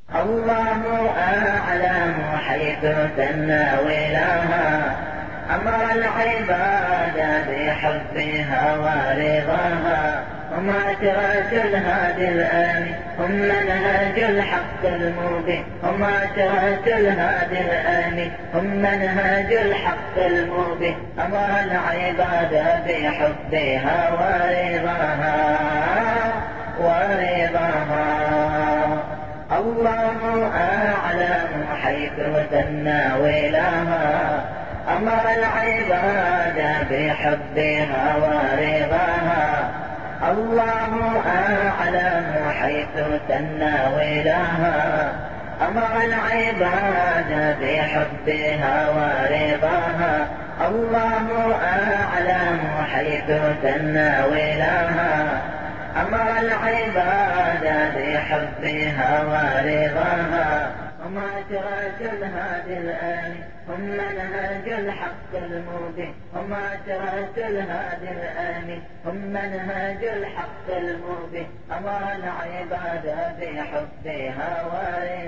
الله أعلم حيث تناولها، أمر العباد بحبها ورضاها، هم عشرة الهادي الآمن، هم منهج الحق المبين، هم عشرة الهادي الآمن، هم منهج الحق المبين، أمر العباد بحبها ورضاها. الله أعلم حيث تناولها، أمر العباد بحبها ورضاها. الله أعلم حيث تناولها، أمر العباد بحبها ورضاها. الله أعلم حيث تناولها، أمر العباد بحبها ورضاها. هم عشرة الهادي الآمن، هم منهج الحق المبين، هم عشرة الهادي الآمن، هم منهج الحق المبين، أمر العباد بحبها ورضاها.